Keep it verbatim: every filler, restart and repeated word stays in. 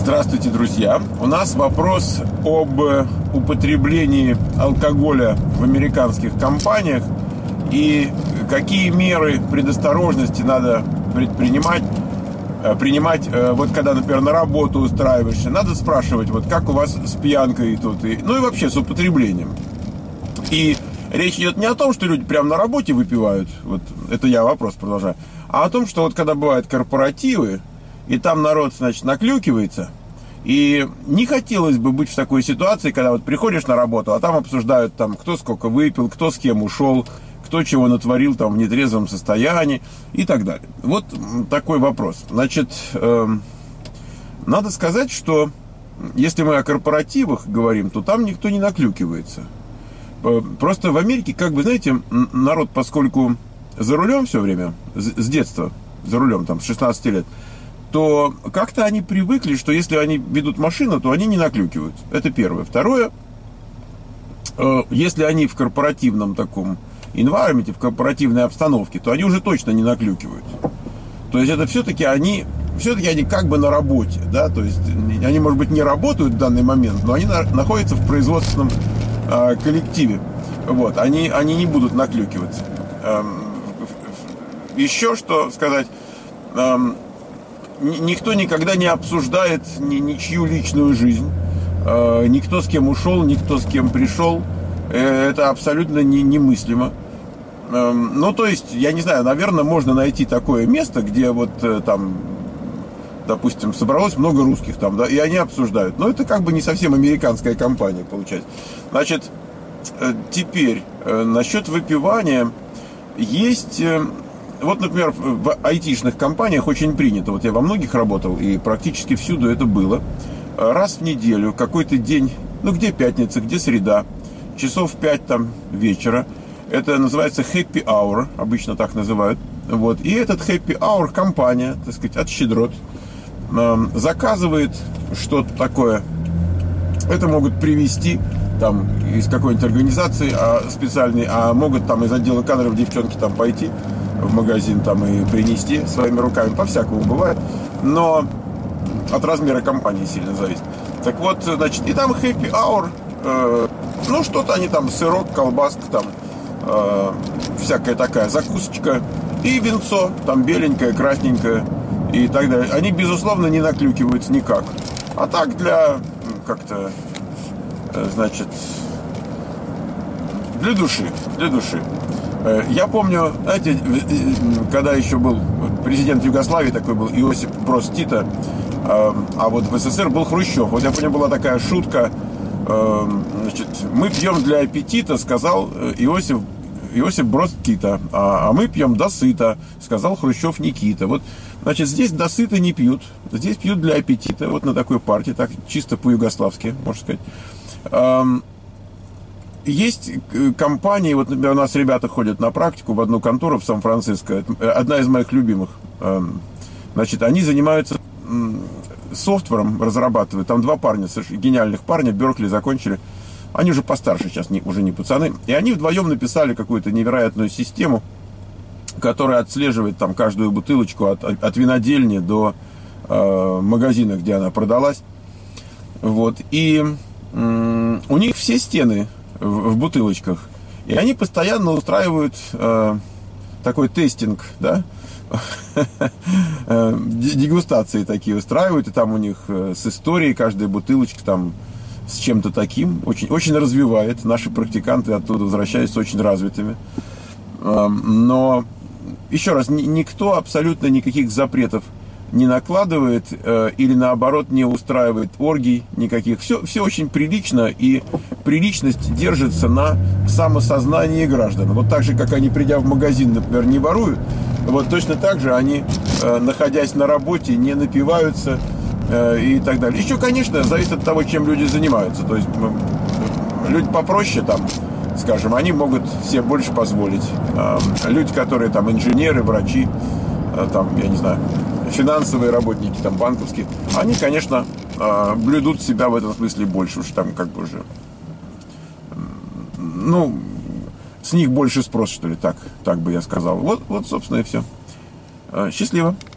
Здравствуйте, друзья! У нас вопрос об употреблении алкоголя в американских компаниях и какие меры предосторожности надо предпринимать, принимать, вот когда, например, на работу устраиваешься, надо спрашивать, вот как у вас с пьянкой тут, и, ну и вообще с употреблением. И речь идет не о том, что люди прямо на работе выпивают, вот это я вопрос продолжаю, а о том, что вот когда бывают корпоративы, и там народ, значит, наклюкивается. И не хотелось бы быть в такой ситуации, когда вот приходишь на работу, а там обсуждают, там, кто сколько выпил, кто с кем ушел, кто чего натворил там в нетрезвом состоянии и так далее. Вот такой вопрос. Значит, э, надо сказать, что если мы о корпоративах говорим, то там никто не наклюкивается. Просто в Америке, как бы, знаете, народ, поскольку за рулем все время, с детства, за рулем, там, с шестнадцати лет, то как-то они привыкли, что если они ведут машину, то они не наклюкиваются. Это первое. Второе, если они в корпоративном таком environment, в корпоративной обстановке, то они уже точно не наклюкиваются. То есть это все-таки они, все-таки они как бы на работе, да, то есть они, может быть, не работают в данный момент, но они на, находятся в производственном э, коллективе. Вот, они, они не будут наклюкиваться. Эм, еще что сказать... Эм, Никто никогда не обсуждает ни, ничью личную жизнь. Э, никто с кем ушел, никто с кем пришел. Э, это абсолютно не, немыслимо. Э, ну, то есть, я не знаю, наверное, можно найти такое место, где вот э, там, допустим, собралось много русских там, да, и они обсуждают. Но это как бы не совсем американская компания, получается. Значит, э, теперь э, насчет выпивания есть... Э, Вот, например, в айтишных компаниях очень принято, вот я во многих работал, и практически всюду это было, раз в неделю, какой-то день, ну где пятница, где среда, часов в пять там вечера, это называется happy hour, обычно так называют, вот, и этот happy hour компания, так сказать, от щедрот, э, заказывает что-то такое, это могут привезти там из какой-нибудь организации а, специальной, а могут там из отдела кадров девчонки там пойти в магазин там и принести своими руками, по-всякому бывает, но от размера компании сильно зависит. Так вот, значит, и там happy hour, э, ну что-то они там, сырок, колбаска там, э, всякая такая закусочка и винцо, там беленькое, красненькое и так далее. Они, безусловно, не наклюкиваются никак. А так для, как-то, э, значит, для души, для души. Я помню, знаете, когда еще был президент Югославии, такой был Иосиф Брос Тито, а вот в СССР был Хрущев. Вот я помню, была такая шутка, значит, мы пьем для аппетита, сказал Иосиф, Иосиф Брос Тито, а мы пьем досыта, сказал Хрущев Никита. Вот, значит, здесь досыта не пьют, здесь пьют для аппетита, вот на такой партии, так чисто по-югославски, можно сказать. Есть компании, вот, например, у нас ребята ходят на практику в одну контору в Сан-Франциско, одна из моих любимых. Значит, они занимаются софтвером, разрабатывают. Там два парня, гениальных парня, Беркли закончили. Они уже постарше сейчас, не, уже не пацаны. И они вдвоем написали какую-то невероятную систему, которая отслеживает там каждую бутылочку от, от винодельни до э, магазина, где она продалась. Вот. И э, у них все стены в бутылочках. И они постоянно устраивают э, такой тестинг, да, дегустации такие устраивают, и там у них с историей каждая бутылочка там с чем-то таким очень, очень развивает. Наши практиканты оттуда возвращаются очень развитыми. Но, еще раз, никто абсолютно никаких запретов не накладывает э, или наоборот не устраивает оргий никаких. Все, все очень прилично, и приличность держится на самосознании граждан. Вот так же, как они, придя в магазин, например, не воруют, вот точно так же они, э, находясь на работе, не напиваются э, и так далее. Еще, конечно, зависит от того, чем люди занимаются. То есть э, люди попроще там, скажем, они могут себе больше позволить. Э, люди, которые там инженеры, врачи, э, там, я не знаю, финансовые работники, там, банковские, они, конечно, блюдут себя в этом смысле больше, уж там как бы уже, ну, с них больше спрос, что ли, так, так бы я сказал. Вот, вот, собственно, и все. Счастливо.